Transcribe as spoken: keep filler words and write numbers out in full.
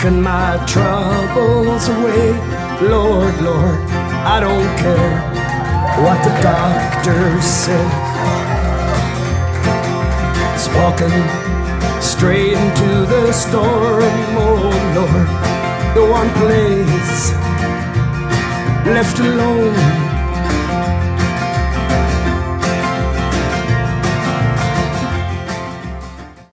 taking my troubles away. Lord, Lord, I don't care what the doctor said. It's walking straight into the storm. Oh Lord, the one place left alone